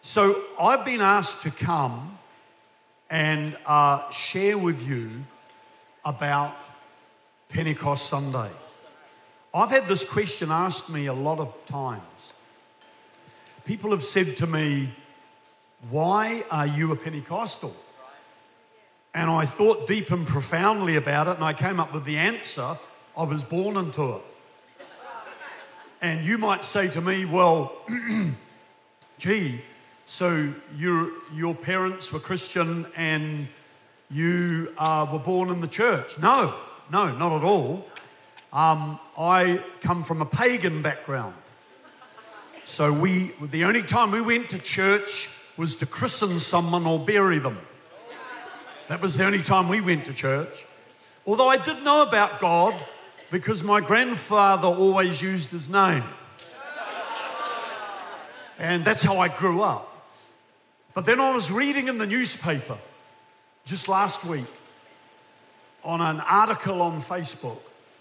So I've been asked to come and share with you about Pentecost Sunday. I've had this question asked me a lot of times. People have said to me, why are you a Pentecostal? And I thought deep and profoundly about it, and I came up with the answer. I was born into it. And you might say to me, well, gee, so your parents were Christian and you were born in the church. No, not at all. I come from a pagan background. So the only time we went to church was to christen someone or bury them. That was the only time we went to church. Although I did know about God because my grandfather always used his name. And that's how I grew up. But then I was reading in the newspaper just last week on an article on Facebook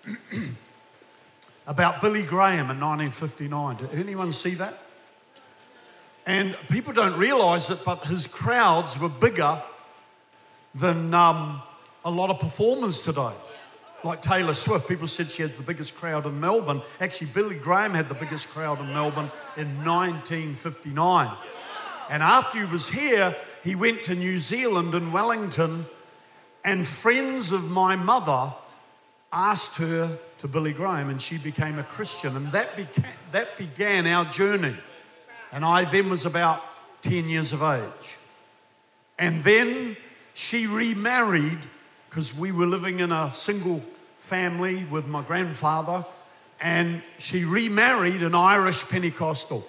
about Billy Graham in 1959. Did anyone see that? And people don't realise it, but his crowds were bigger than a lot of performers today. Like Taylor Swift, people said she had the biggest crowd in Melbourne. Actually, Billy Graham had the biggest crowd in Melbourne in 1959. And after he was here, he went to New Zealand in Wellington, and friends of my mother asked her to Billy Graham, and she became a Christian. And that began our journey. And I then was about 10 years of age. And then she remarried, because we were living in a single family with my grandfather, and she remarried an Irish Pentecostal.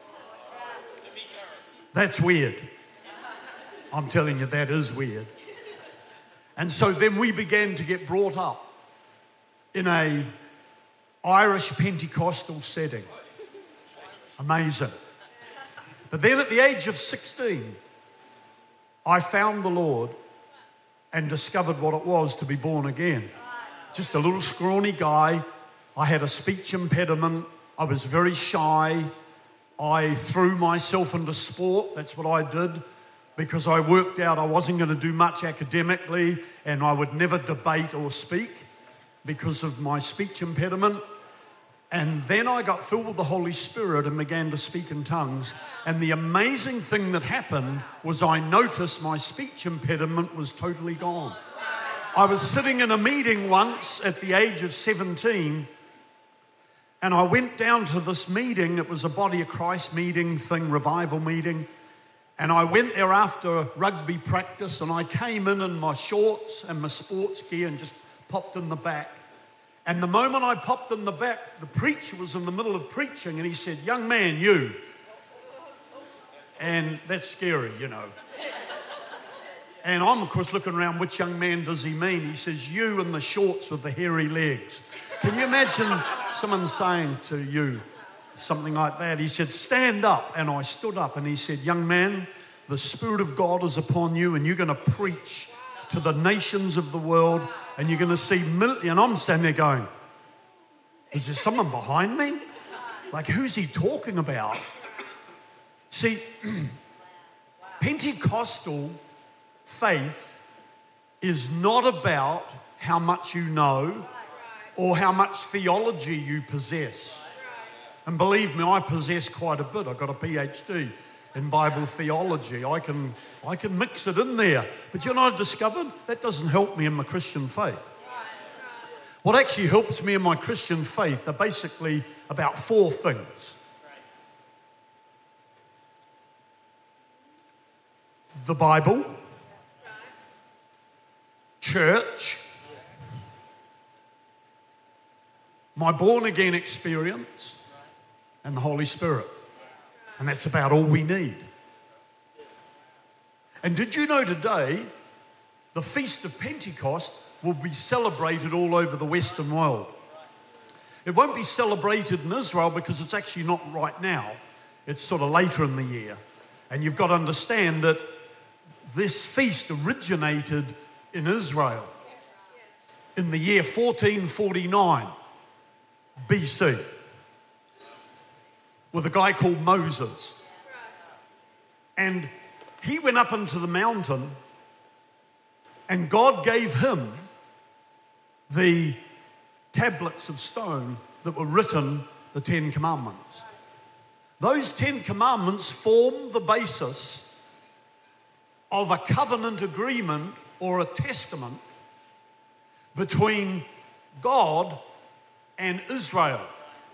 That's weird. I'm telling you, that is weird. And so then we began to get brought up in a Irish Pentecostal setting. Amazing. But then at the age of 16, I found the Lord and discovered what it was to be born again. Just a little scrawny guy. I had a speech impediment. I was very shy. I threw myself into sport. That's what I did, because I worked out I wasn't going to do much academically, and I would never debate or speak because of my speech impediment. And then I got filled with the Holy Spirit and began to speak in tongues. And the amazing thing that happened was I noticed my speech impediment was totally gone. I was sitting in a meeting once at the age of 17, and I went down to this meeting. It was a Body of Christ meeting thing, revival meeting. And I went there after rugby practice, and I came in my shorts and my sports gear and just popped in the back. And the moment I popped in the back, the preacher was in the middle of preaching, and he said, "Young man, you." And that's scary, you know. And I'm, of course, looking around, which young man does he mean? He says, "You in the shorts with the hairy legs." Can you imagine someone saying to you something like that? He said, "Stand up." And I stood up, and he said, "Young man, the Spirit of God is upon you, and you're going to preach to the nations of the world, and you're going to see millions." And I'm standing there going, is there someone behind me? Like, who's he talking about? See, Pentecostal faith is not about how much you know or how much theology you possess. And believe me, I possess quite a bit. I've got a PhD in Bible theology. I can mix it in there. But you know what I discovered? That doesn't help me in my Christian faith. What actually helps me in my Christian faith are basically about four things. The Bible, church, my born-again experience, and the Holy Spirit. And that's about all we need. And did you know today, the Feast of Pentecost will be celebrated all over the Western world? It won't be celebrated in Israel because it's actually not right now. It's sort of later in the year. And you've got to understand that this feast originated in Israel in the year 1449 BC with a guy called Moses. And he went up into the mountain, and God gave him the tablets of stone that were written, the 10 Commandments. Those 10 Commandments form the basis of a covenant agreement or a testament between God and Israel.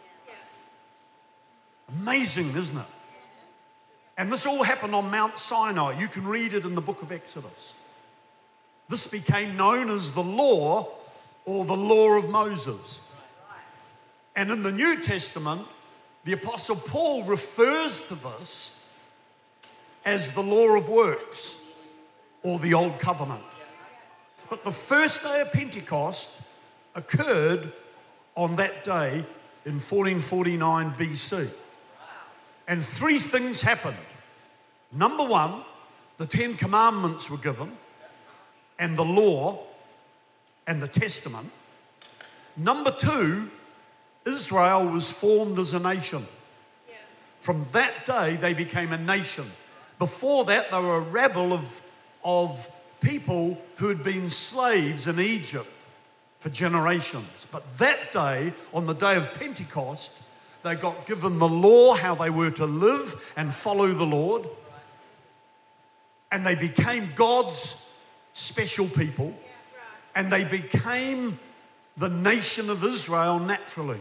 Amazing, isn't it? And this all happened on Mount Sinai. You can read it in the book of Exodus. This became known as the law, or the law of Moses. And in the New Testament, the Apostle Paul refers to this as the law of works, or the Old Covenant. But the first day of Pentecost occurred on that day in 1449 BC. And 3 things happened. Number 1, the 10 Commandments were given, and the law, and the testament. Number 2, Israel was formed as a nation. From that day, they became a nation. Before that, they were a rabble of people who had been slaves in Egypt for generations. But that day, on the day of Pentecost, they got given the law, how they were to live and follow the Lord. And they became God's special people. And they became the nation of Israel naturally.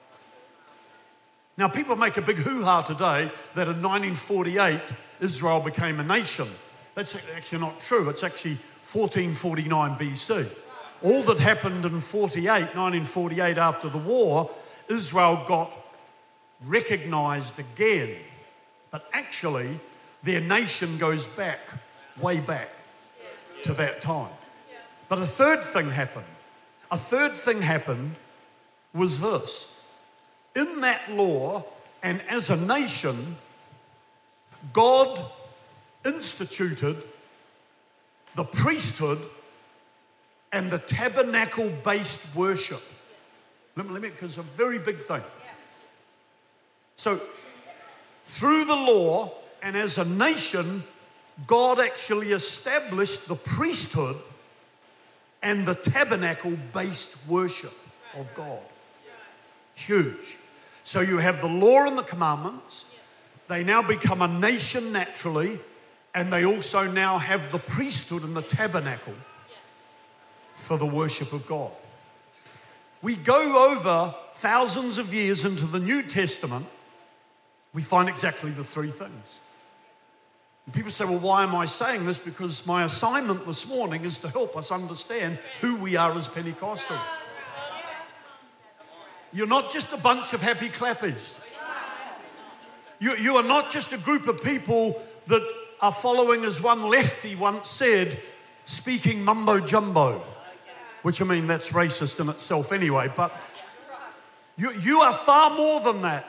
Now, people make a big hoo-ha today that in 1948, Israel became a nation. That's actually not true. It's actually 1449 BC. All that happened in 1948 after the war, Israel got recognized again. But actually, their nation goes back, way back to that time. But a third thing happened. A third thing happened was this. In that law, and as a nation, God instituted the priesthood and the tabernacle-based worship. Let me, because it's a very big thing. So, through the law and as a nation, God actually established the priesthood and the tabernacle-based worship of God. Huge. So you have the law and the commandments. They now become a nation naturally, and they also now have the priesthood and the tabernacle for the worship of God. We go over thousands of years into the New Testament, we find exactly the 3 things. And people say, well, why am I saying this? Because my assignment this morning is to help us understand who we are as Pentecostals. You're not just a bunch of happy clappies. You are not just a group of people that are following, as one lefty once said, speaking mumbo jumbo. Which, I mean, that's racist in itself anyway. But you are far more than that.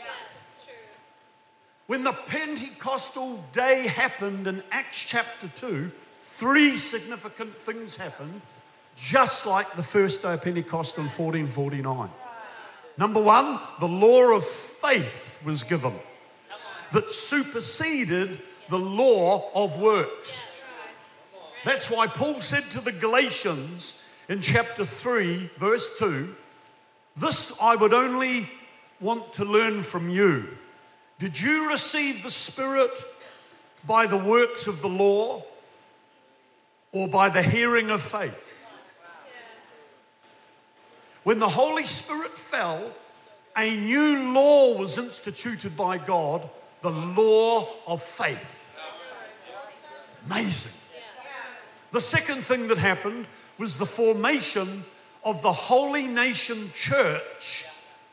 When the Pentecostal day happened in Acts chapter 2, 3 significant things happened, just like the first day of Pentecost in 1449. Number 1, the law of faith was given that superseded the law of works. That's why Paul said to the Galatians in chapter 3, verse 2, this I would only want to learn from you. Did you receive the Spirit by the works of the law or by the hearing of faith? When the Holy Spirit fell, a new law was instituted by God, the law of faith. Amazing. The second thing that happened was the formation of the Holy Nation Church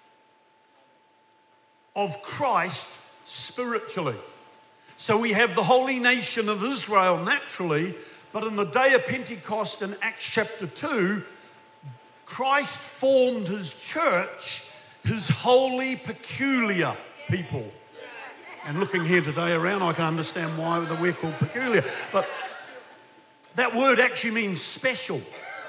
of Christ spiritually. So we have the Holy Nation of Israel naturally, but in the day of Pentecost in Acts chapter 2, Christ formed his church, his holy, peculiar people. And looking here today around, I can understand why we're called peculiar. But that word actually means special.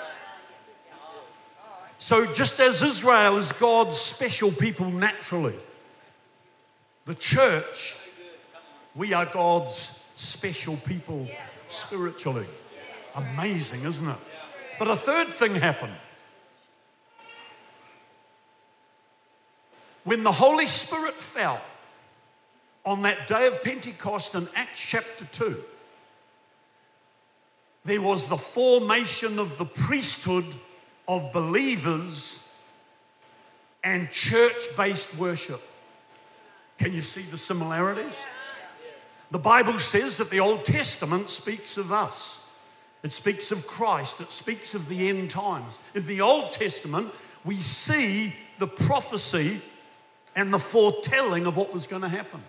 So just as Israel is God's special people naturally, the church, we are God's special people spiritually. Amazing, isn't it? But a third thing happened. When the Holy Spirit fell on that day of Pentecost in Acts chapter 2, there was the formation of the priesthood of believers and church-based worship. Can you see the similarities? The Bible says that the Old Testament speaks of us. It speaks of Christ. It speaks of the end times. In the Old Testament, we see the prophecy and the foretelling of what was going to happen.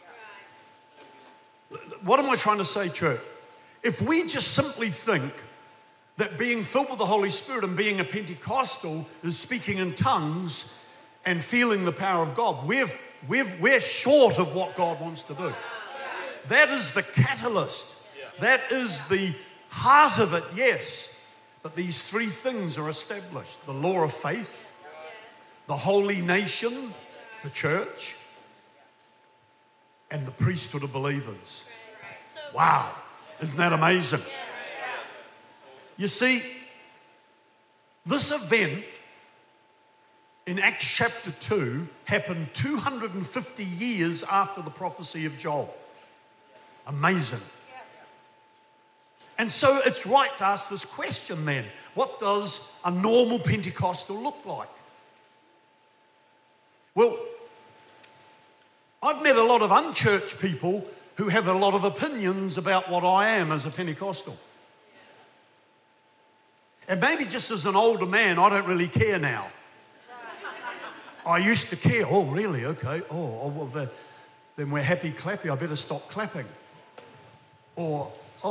What am I trying to say, church? If we just simply think that being filled with the Holy Spirit and being a Pentecostal is speaking in tongues and feeling the power of God, we're short of what God wants to do. That is the catalyst. That is the heart of it, yes. But these three things are established: the law of faith, the holy nation, the church, and the priesthood of believers. Wow, isn't that amazing? You see, this event in Acts chapter 2 happened 250 years after the prophecy of Joel. Amazing. And so it's right to ask this question then: what does a normal Pentecostal look like? Well, I've met a lot of unchurched people who have a lot of opinions about what I am as a Pentecostal. And maybe just as an older man, I don't really care now. I used to care. Oh, really? Okay. Oh, well, then we're happy clappy. I better stop clapping. Or,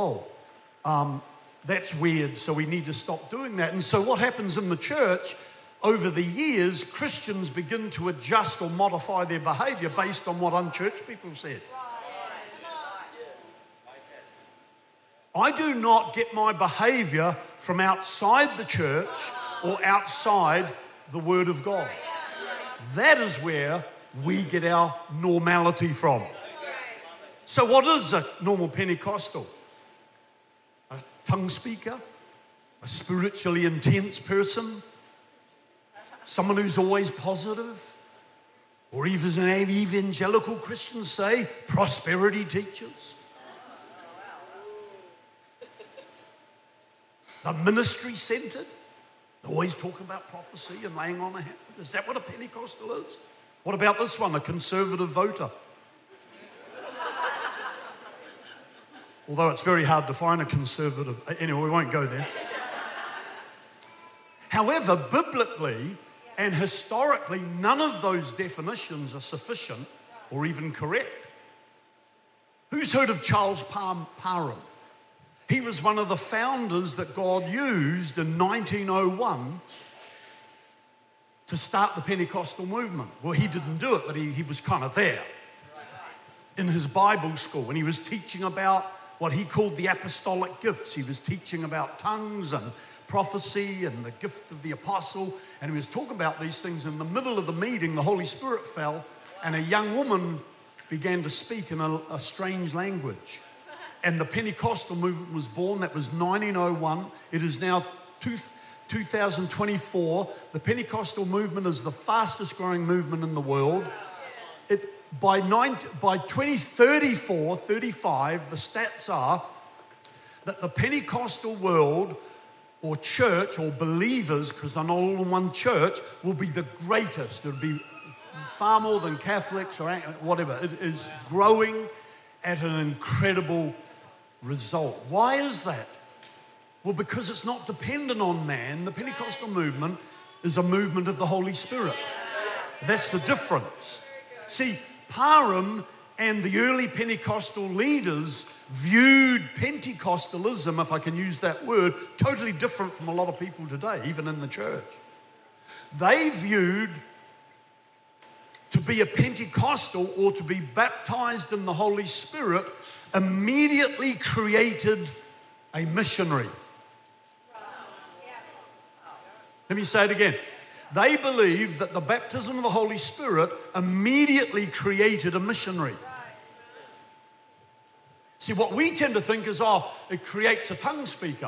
that's weird, so we need to stop doing that. And so what happens in the church, over the years, Christians begin to adjust or modify their behavior based on what unchurched people said. I do not get my behavior from outside the church or outside the Word of God. That is where we get our normality from. So what is a normal Pentecostal? A tongue speaker? A spiritually intense person? Someone who's always positive? Or even an evangelical Christians say, prosperity teachers? The ministry-centered? They always talk about prophecy and laying on a hand. Is that what a Pentecostal is? What about this one, a conservative voter? Although it's very hard to find a conservative. Anyway, we won't go there. However, biblically and historically, none of those definitions are sufficient or even correct. Who's heard of Charles Parham? He was one of the founders that God used in 1901 to start the Pentecostal movement. Well, he didn't do it, but he was kind of there in his Bible school when he was teaching about what he called the apostolic gifts. He was teaching about tongues and prophecy and the gift of the apostle, and he was talking about these things. In the middle of the meeting, the Holy Spirit fell, and a young woman began to speak in a strange language. And the Pentecostal movement was born. That was 1901. It is now 2024. The Pentecostal movement is the fastest growing movement in the world. By 2034, 35, the stats are that the Pentecostal world or church or believers, because they're not all in one church, will be the greatest. It'll be far more than Catholics or whatever. It is growing at an incredible result. Why is that? Well, because it's not dependent on man. The Pentecostal movement is a movement of the Holy Spirit. That's the difference. See, Parham and the early Pentecostal leaders viewed Pentecostalism, if I can use that word, totally different from a lot of people today, even in the church. They viewed to be a Pentecostal or to be baptized in the Holy Spirit immediately created a missionary. Let me say it again. They believed that the baptism of the Holy Spirit immediately created a missionary. See, what we tend to think is, it creates a tongue speaker.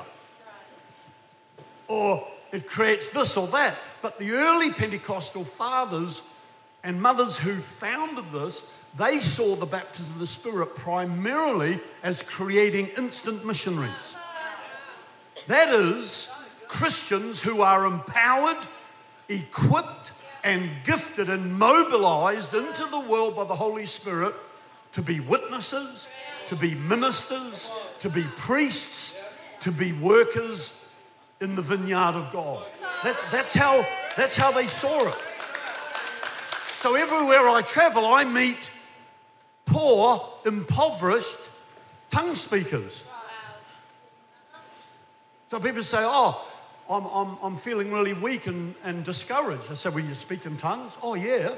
Or it creates this or that. But the early Pentecostal fathers and mothers who founded this, they saw the baptism of the Spirit primarily as creating instant missionaries. That is, Christians who are empowered, equipped, and gifted and mobilized into the world by the Holy Spirit to be witnesses, to be ministers, to be priests, to be workers in the vineyard of God. That's how they saw it. So everywhere I travel, I meet poor, impoverished tongue speakers. So people say, I'm feeling really weak and discouraged. I say, well, you speak in tongues? Oh, yeah.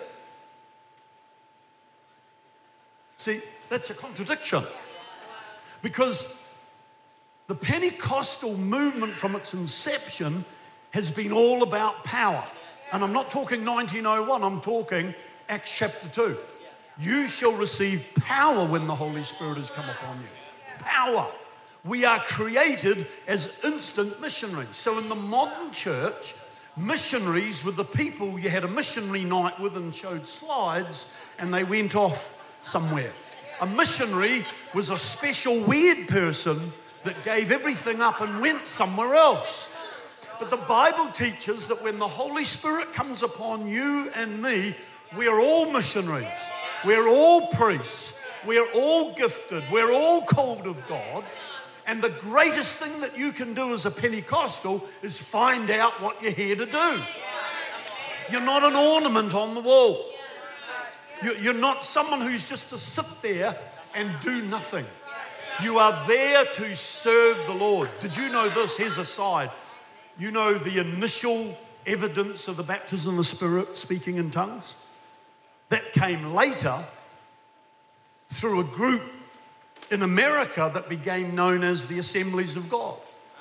See, that's a contradiction. Because the Pentecostal movement from its inception has been all about power. And I'm not talking 1901, I'm talking Acts chapter 2. You shall receive power when the Holy Spirit has come upon you. Power. We are created as instant missionaries. So in the modern church, missionaries were the people you had a missionary night with and showed slides and they went off somewhere. A missionary was a special weird person that gave everything up and went somewhere else. But the Bible teaches that when the Holy Spirit comes upon you and me, we are all missionaries. We're all priests. We're all gifted. We're all called of God. And the greatest thing that you can do as a Pentecostal is find out what you're here to do. You're not an ornament on the wall. You're not someone who's just to sit there and do nothing. You are there to serve the Lord. Did you know this? Here's a side. You know the initial evidence of the baptism of the Spirit, speaking in tongues? That came later through a group in America that became known as the Assemblies of God.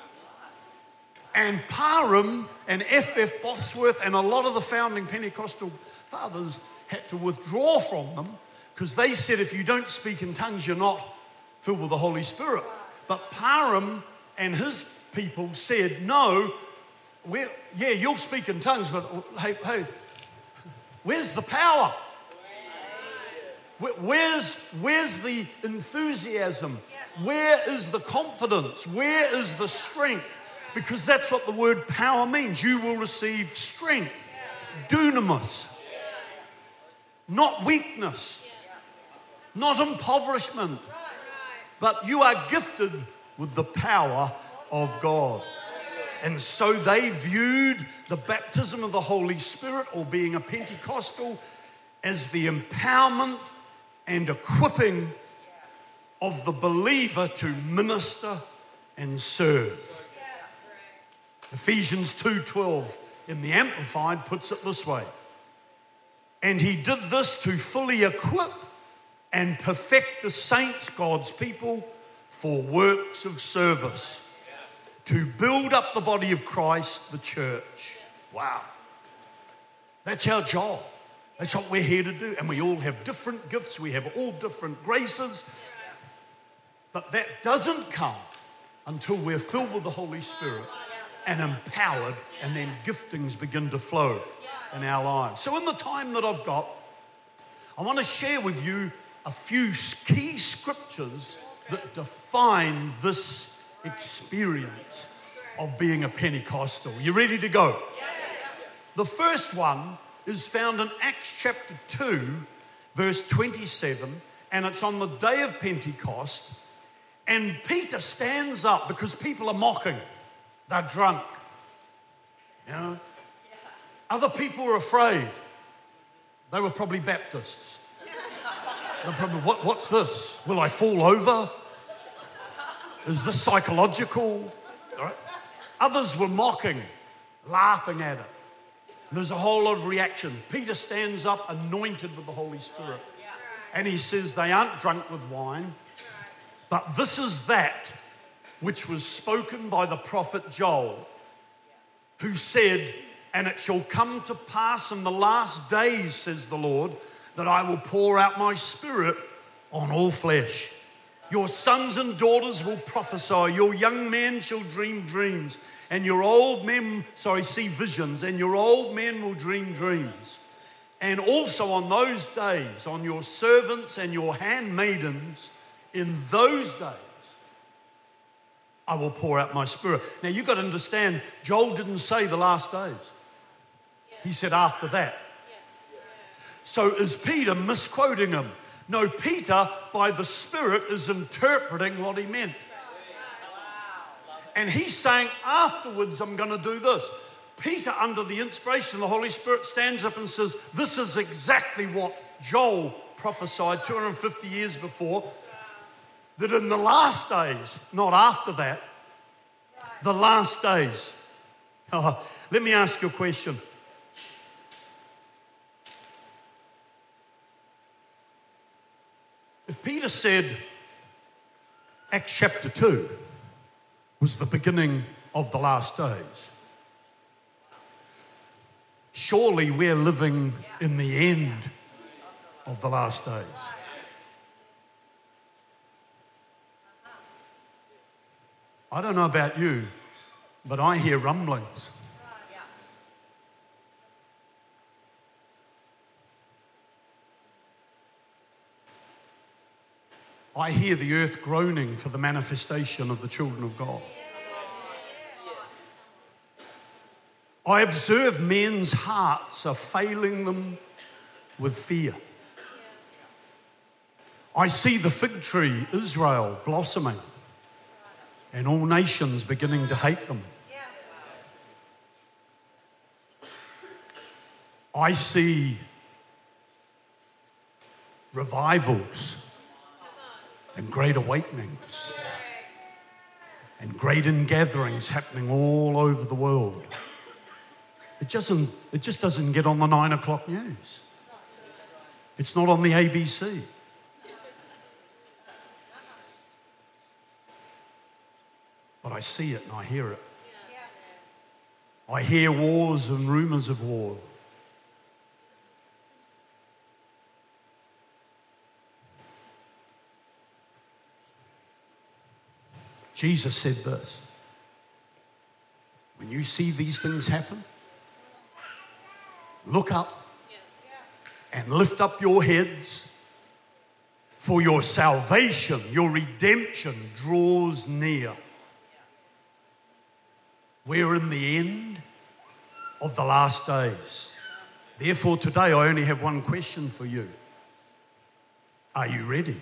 And Parham and F.F. Bosworth and a lot of the founding Pentecostal fathers had to withdraw from them because they said if you don't speak in tongues, you're not filled with the Holy Spirit. But Parham and his people said, no, you'll speak in tongues, but hey, where's the power? Where's the enthusiasm? Where is the confidence? Where is the strength? Because that's what the word power means. You will receive strength, dunamis, not weakness, not impoverishment, but you are gifted with the power of God. And so they viewed the baptism of the Holy Spirit, or being a Pentecostal, as the empowerment and equipping of the believer to minister and serve. Ephesians 2:12 in the Amplified puts it this way. And he did this to fully equip and perfect the saints, God's people, for works of service, to build up the body of Christ, the church. Wow. That's our job. That's what we're here to do. And we all have different gifts. We have all different graces. But that doesn't come until we're filled with the Holy Spirit and empowered, and then giftings begin to flow in our lives. So in the time that I've got, I want to share with you a few key scriptures that define this experience of being a Pentecostal. You ready to go? The first one is found in Acts chapter 2, verse 27, and it's on the day of Pentecost, and Peter stands up because people are mocking. They're drunk. You know? Other people were afraid. They were probably Baptists. They're probably, what's this? Will I fall over? Is this psychological? All right. Others were mocking, laughing at it. There's a whole lot of reaction. Peter stands up anointed with the Holy Spirit. And he says they aren't drunk with wine, but this is that which was spoken by the prophet Joel, who said, and it shall come to pass in the last days, says the Lord, that I will pour out my spirit on all flesh. Your sons and daughters will prophesy. Your young men shall dream dreams. And your old men, see visions. And your old men will dream dreams. And also on those days, on your servants and your handmaidens, in those days, I will pour out my spirit. Now you've got to understand, Joel didn't say the last days. He said after that. So is Peter misquoting him? No, Peter, by the Spirit, is interpreting what he meant. And he's saying, afterwards, I'm going to do this. Peter, under the inspiration of the Holy Spirit, stands up and says, this is exactly what Joel prophesied 250 years before, that in the last days, not after that, the last days. Let me ask you a question. If Peter said Acts chapter 2 was the beginning of the last days, surely we're living in the end of the last days. I don't know about you, but I hear rumblings. I hear the earth groaning for the manifestation of the children of God. I observe men's hearts are failing them with fear. I see the fig tree, Israel, blossoming, and all nations beginning to hate them. I see revivals and great awakenings and great ingatherings happening all over the world. It just doesn't get on the 9 o'clock news. It's not on the ABC. But I see it and I hear it. I hear wars and rumors of war. Jesus said this: when you see these things happen, look up and lift up your heads, for your salvation, your redemption draws near. We're in the end of the last days. Therefore, today I only have one question for you. Are you ready?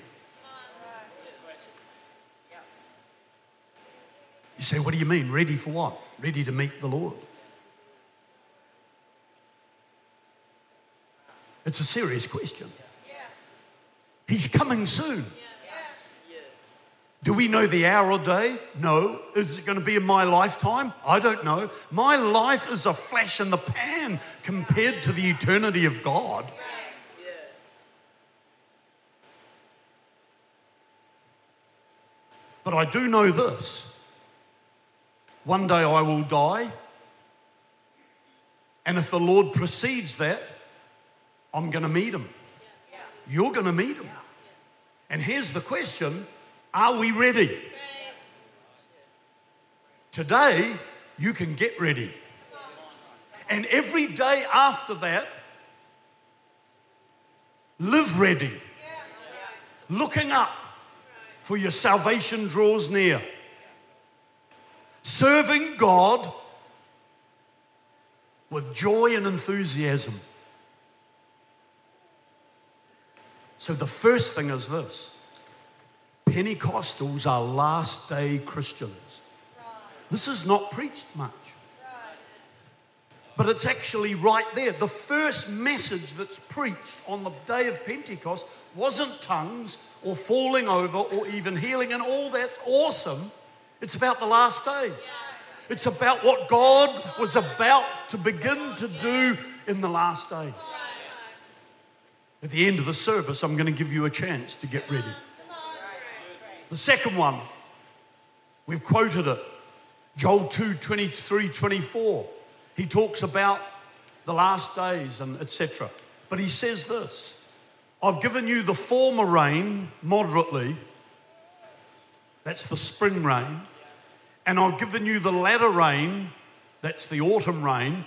You say, what do you mean? Ready for what? Ready to meet the Lord. It's a serious question. He's coming soon. Do we know the hour or day? No. Is it going to be in my lifetime? I don't know. My life is a flash in the pan compared to the eternity of God. But I do know this. One day I will die. And if the Lord precedes that, I'm going to meet him. You're going to meet him. And here's the question: are we ready? Today, you can get ready. And every day after that, live ready. Looking up, for your salvation draws near. Serving God with joy and enthusiasm. So the first thing is this: Pentecostals are last day Christians. This is not preached much. But it's actually right there. The first message that's preached on the day of Pentecost wasn't tongues or falling over or even healing, and all that's awesome. It's about the last days. It's about what God was about to begin to do in the last days. At the end of the service, I'm going to give you a chance to get ready. The second one, we've quoted it, Joel 2:23-24. He talks about the last days and etc. But he says this: I've given you the former rain moderately, That's the spring rain. And I've given you the latter rain. That's the autumn rain.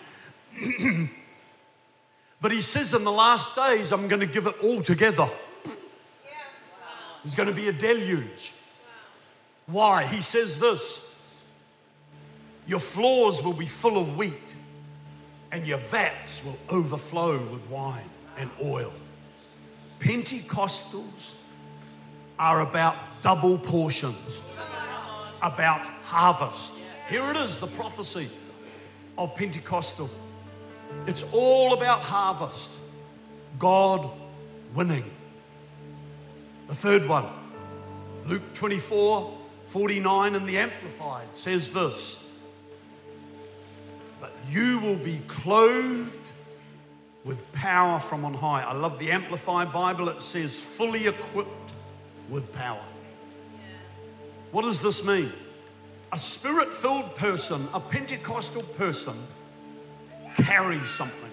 But he says in the last days, I'm going to give it all together. There's going to be a deluge. Why? He says this: your floors will be full of wheat, and your vats will overflow with wine and oil. Pentecostals are about double portions, about harvest. Here it is, the prophecy of Pentecostal. It's all about harvest. God winning. The third one, Luke 24:49 in the Amplified says this: but you will be clothed with power from on high. I love the Amplified Bible. It says fully equipped with power. What does this mean? A spirit-filled person, a Pentecostal person, carries something.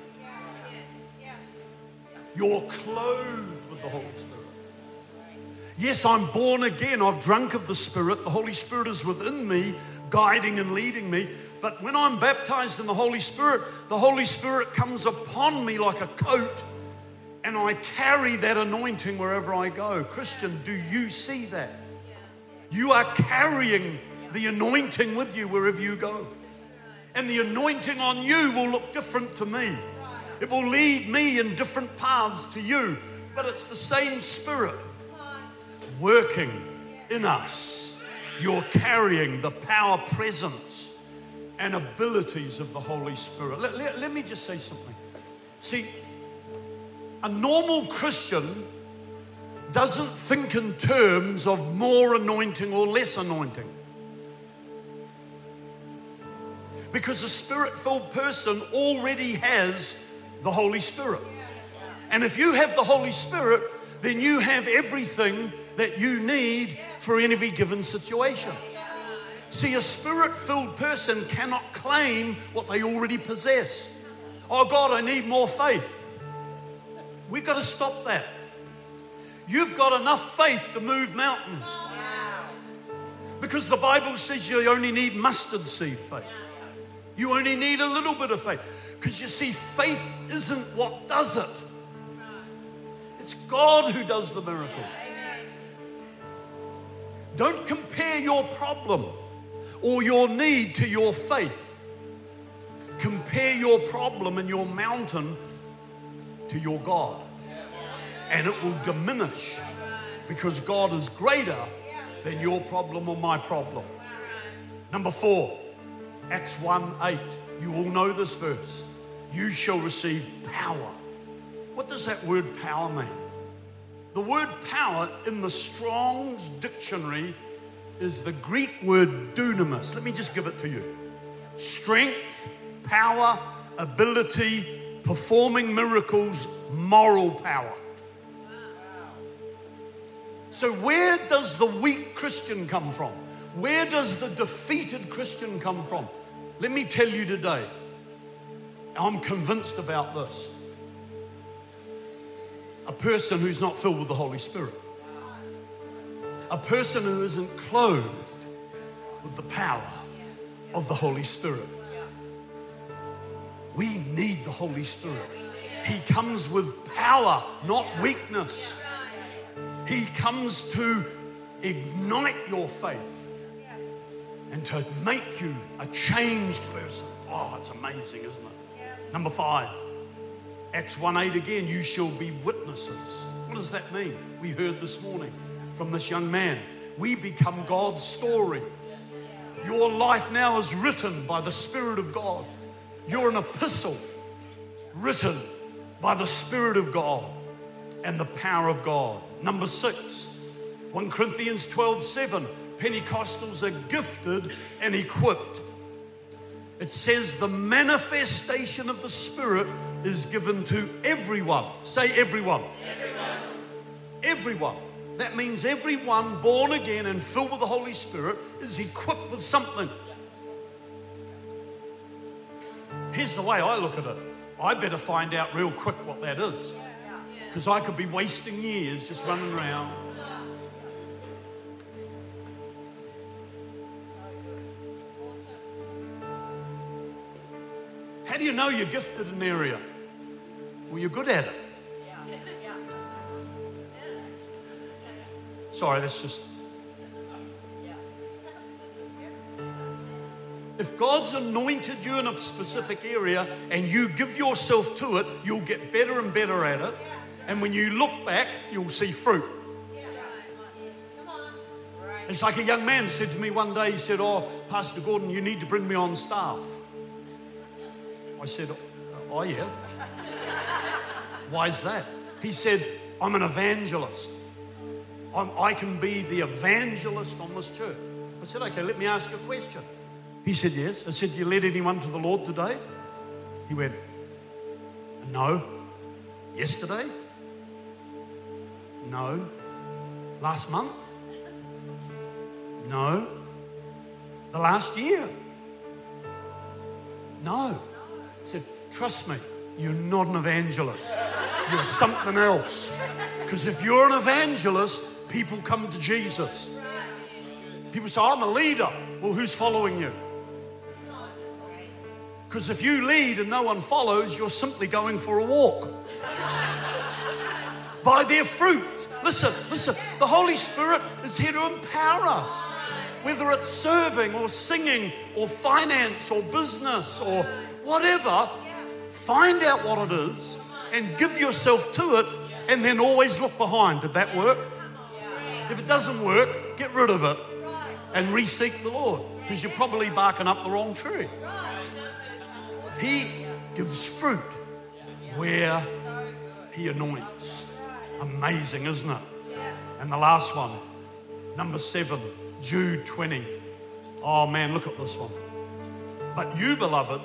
You're clothed with the Holy Spirit. Yes, I'm born again. I've drunk of the Spirit. The Holy Spirit is within me, guiding and leading me. But when I'm baptized in the Holy Spirit comes upon me like a coat, and I carry that anointing wherever I go. Christian, do you see that? You are carrying the anointing with you wherever you go. And the anointing on you will look different to me. It will lead me in different paths to you. But it's the same Spirit working in us. You're carrying the power, presence, and abilities of the Holy Spirit. Let me just say something. See, a normal Christian doesn't think in terms of more anointing or less anointing. Because a Spirit-filled person already has the Holy Spirit. And if you have the Holy Spirit, then you have everything that you need for any given situation. See, a Spirit-filled person cannot claim what they already possess. Oh God, I need more faith. We've got to stop that. You've got enough faith to move mountains. Because the Bible says you only need mustard seed faith. You only need a little bit of faith. Because you see, faith isn't what does it. It's God who does the miracles. Don't compare your problem or your need to your faith. Compare your problem and your mountain to your God. And it will diminish because God is greater than your problem or my problem. Number 4, Acts 1:8. You all know this verse. You shall receive power. What does that word power mean? The word power in the Strong's dictionary is the Greek word dunamis. Let me just give it to you. Strength, power, ability, performing miracles, moral power. So where does the weak Christian come from? Where does the defeated Christian come from? Let me tell you today, I'm convinced about this. A person who's not filled with the Holy Spirit. A person who isn't clothed with the power of the Holy Spirit. We need the Holy Spirit. He comes with power, not weakness. He comes to ignite your faith and to make you a changed person. Oh, it's amazing, isn't it? Number 5, Acts 1:8 again, you shall be witnesses. What does that mean? We heard this morning from this young man. We become God's story. Your life now is written by the Spirit of God. You're an epistle written by the Spirit of God and the power of God. Number 6, 1 Corinthians 12:7. Pentecostals are gifted and equipped. It says the manifestation of the Spirit is given to everyone. Say everyone. Everyone. Everyone. That means everyone born again and filled with the Holy Spirit is equipped with something. Here's the way I look at it. I better find out real quick what that is. Because I could be wasting years just running around. How do you know you're gifted in an area? Well, you're good at it. Sorry, that's just... If God's anointed you in a specific area and you give yourself to it, you'll get better and better at it. And when you look back, you'll see fruit. It's like a young man said to me one day, he said, "Oh, Pastor Gordon, you need to bring me on staff." I said, "Oh, yeah." "Why is that?" He said, "I'm an evangelist. I can be the evangelist on this church." I said, "Okay, let me ask you a question." He said, "Yes." I said, "You led anyone to the Lord today?" He went, "No." "Yesterday?" "No." "Last month?" "No." "The last year?" "No." I said, "Trust me, you're not an evangelist. You're something else. Because if you're an evangelist, people come to Jesus." People say, "I'm a leader." Well, who's following you? Because if you lead and no one follows, you're simply going for a walk. By their fruit. Listen, the Holy Spirit is here to empower us. Whether it's serving or singing or finance or business or whatever, find out what it is and give yourself to it, and then always look behind. Did that work? If it doesn't work, get rid of it and re-seek the Lord, because you're probably barking up the wrong tree. He gives fruit where He anoints. Amazing, isn't it? And the last one, number 7, Jude 20. Oh man, look at this one. "But you, beloved,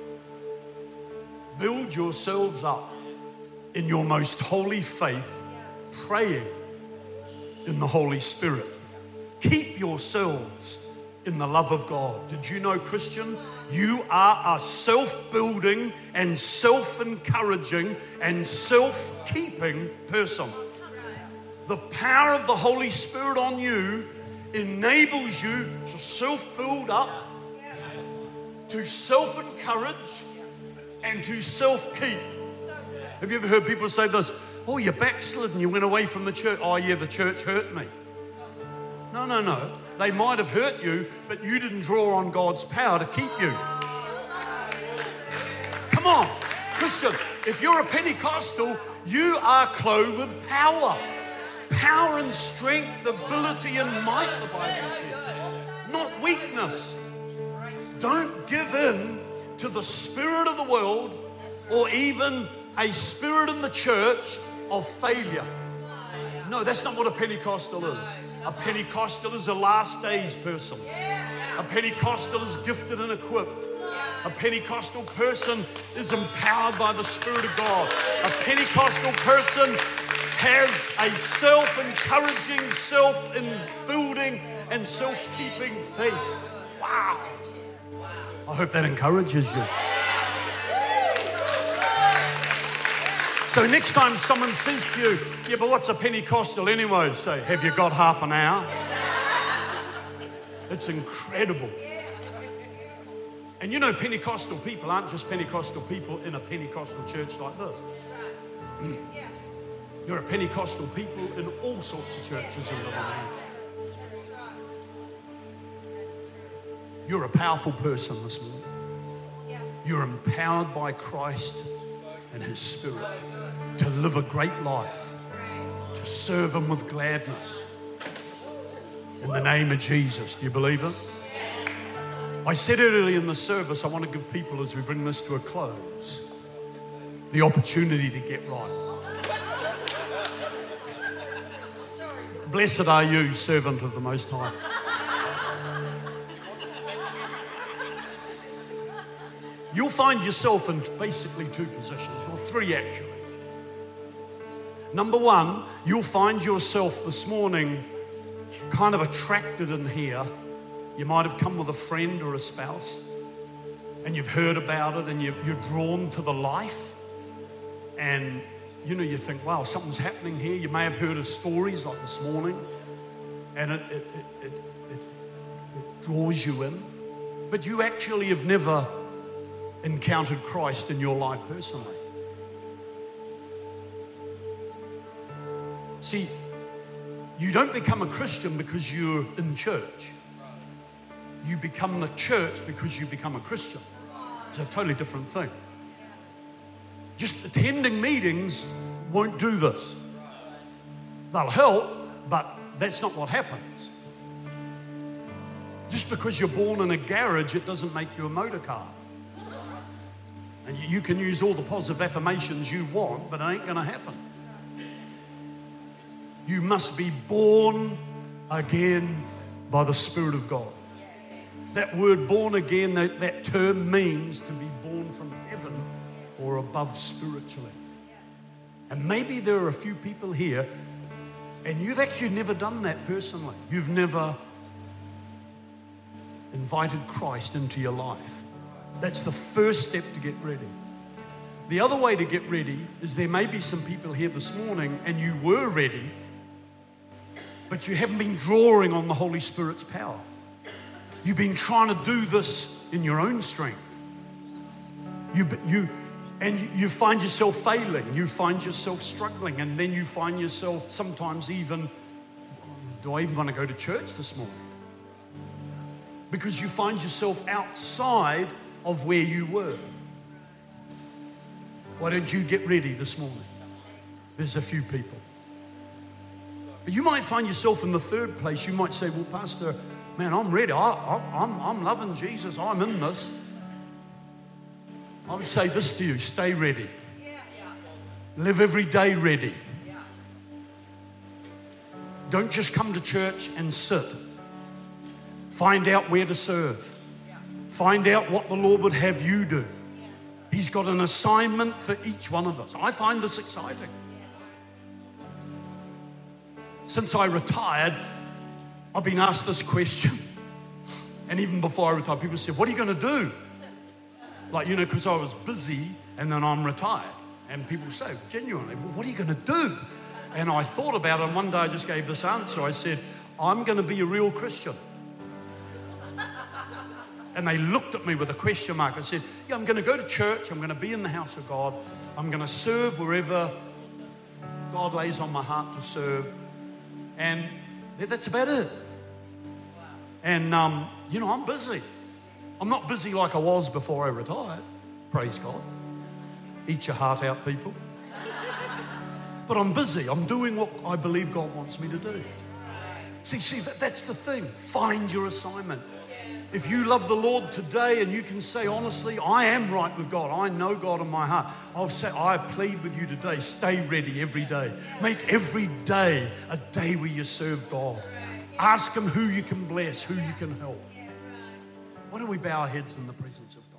build yourselves up in your most holy faith, praying in the Holy Spirit. Keep yourselves in the love of God." Did you know, Christian, you are a self-building and self-encouraging and self-keeping person. The power of the Holy Spirit on you enables you to self-build up, to self-encourage, and to self-keep. Have you ever heard people say this? "Oh, you backslid and you went away from the church." "Oh yeah, the church hurt me." No. They might have hurt you, but you didn't draw on God's power to keep you. Come on, Christian, if you're a Pentecostal, you are clothed with power. Power and strength, ability and might, the Bible says. Not weakness. Don't give in to the spirit of the world or even a spirit in the church of failure. No, that's not what a Pentecostal is. A Pentecostal is a last days person. A Pentecostal is gifted and equipped. A Pentecostal person is empowered by the Spirit of God. A Pentecostal person has a self-encouraging, self-building, and self-keeping faith. Wow. I hope that encourages you. So next time someone says to you, "Yeah, but what's a Pentecostal anyway?" Say, "Have you got half an hour?" It's incredible. And you know, Pentecostal people aren't just Pentecostal people in a Pentecostal church like this. You're a Pentecostal people in all sorts of churches in the world. You're a powerful person this morning. You're empowered by Christ and His Spirit to live a great life, to serve Him with gladness. In the name of Jesus, do you believe it? I said earlier in the service, I want to give people, as we bring this to a close, the opportunity to get right. Blessed are you, servant of the Most High. You'll find yourself in basically 2 positions, well 3 actually. Number 1, you'll find yourself this morning kind of attracted in here. You might have come with a friend or a spouse and you've heard about it and you're drawn to the life, and you know, you think, wow, something's happening here. You may have heard of stories like this morning, and it draws you in, but you actually have never encountered Christ in your life personally. See, you don't become a Christian because you're in church. You become the church because you become a Christian. It's a totally different thing. Just attending meetings won't do this. They'll help, but that's not what happens. Just because you're born in a garage, it doesn't make you a motor car. And you can use all the positive affirmations you want, but it ain't going to happen. You must be born again by the Spirit of God. That word born again, that term means to be born from heaven or above spiritually. And maybe there are a few people here and you've actually never done that personally. You've never invited Christ into your life. That's the first step to get ready. The other way to get ready is there may be some people here this morning and you were ready, but you haven't been drawing on the Holy Spirit's power. You've been trying to do this in your own strength. You find yourself failing. You find yourself struggling. And then you find yourself sometimes even, do I even want to go to church this morning? Because you find yourself outside of where you were. Why don't you get ready this morning? There's a few people. But you might find yourself in the third place. You might say, well, Pastor, man, I'm ready. I'm loving Jesus. I'm in this. I would say this to you, stay ready. Live every day ready. Don't just come to church and sit. Find out where to serve. Find out what the Lord would have you do. He's got an assignment for each one of us. I find this exciting. Since I retired, I've been asked this question. And even before I retired, people said, what are you going to do? Like, because I was busy and then I'm retired. And people say, genuinely, well, what are you going to do? And I thought about it, and one day I just gave this answer. I said, I'm going to be a real Christian. And they looked at me with a question mark. I said, yeah, I'm going to go to church. I'm going to be in the house of God. I'm going to serve wherever God lays on my heart to serve. And that's about it. And, I'm busy. I'm not busy like I was before I retired. Praise God. Eat your heart out, people. But I'm busy. I'm doing what I believe God wants me to do. See, that's the thing. Find your assignment. If you love the Lord today and you can say, honestly, I am right with God. I know God in my heart. I'll say, I plead with you today, stay ready every day. Make every day a day where you serve God. Ask Him who you can bless, who you can help. Why don't we bow our heads in the presence of God?